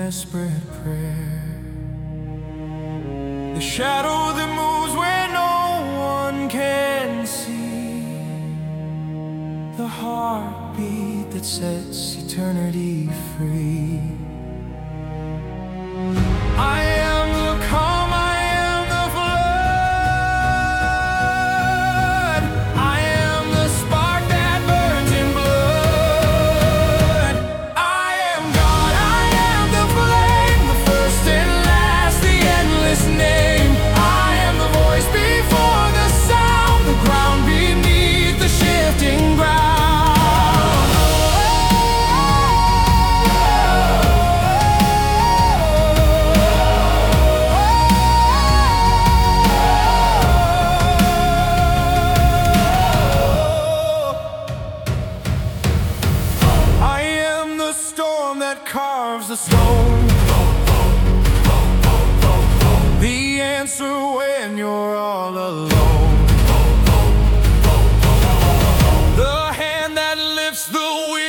desperate prayer, the shadow that moves where no one can see, the heartbeat that sets eternity free. I am the calm, I am the flood, I am the spark that burns in blood. I am God, I am the flame, the first and last, the endless name. I am the voice before the sound, the ground beneath the shifting ground. Storm that carves the stone, the answer when you're all alone, the hand that lifts the wheel.